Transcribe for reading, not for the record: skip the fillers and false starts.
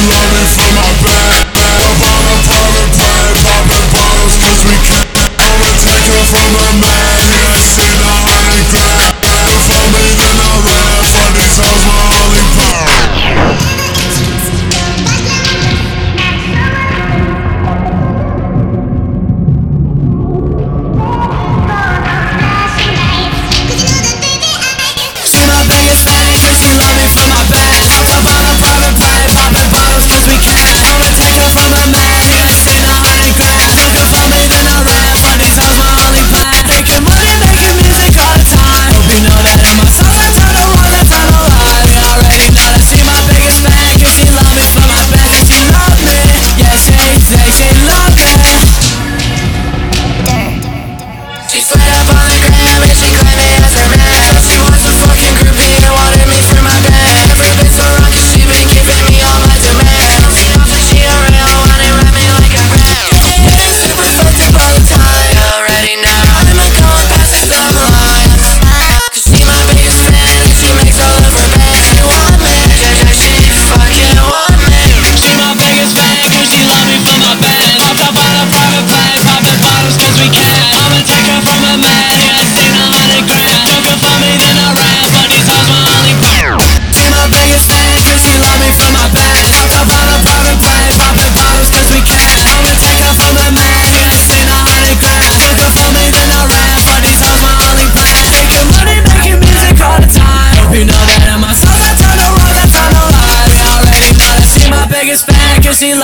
love me for my band. Up on a private plane, popping bottles cause we can. I'ma take her from the man, yeah, seen 100 grand. Before me then I ran, fuck these hoes my only plan. She